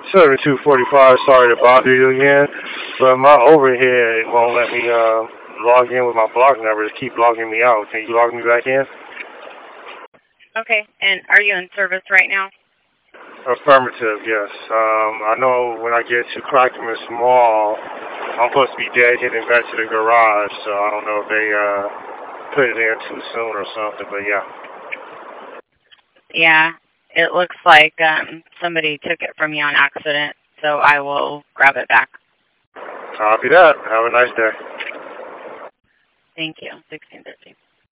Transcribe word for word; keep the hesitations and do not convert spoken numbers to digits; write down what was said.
seventy-two forty-five, sorry to bother you again, but my overhead won't let me uh, log in with my block number. Just keep logging me out. Can you log me back in? Okay, and are you in service right now? Affirmative, yes. Um, I know when I get to Clackamas Mall, I'm supposed to be dead heading back to the garage, so I don't know if they uh, put it in too soon or something, but yeah. Yeah, it looks like um, somebody took it from you on accident, so I will grab it back. Copy that. Have a nice day. Thank you. sixteen fifty.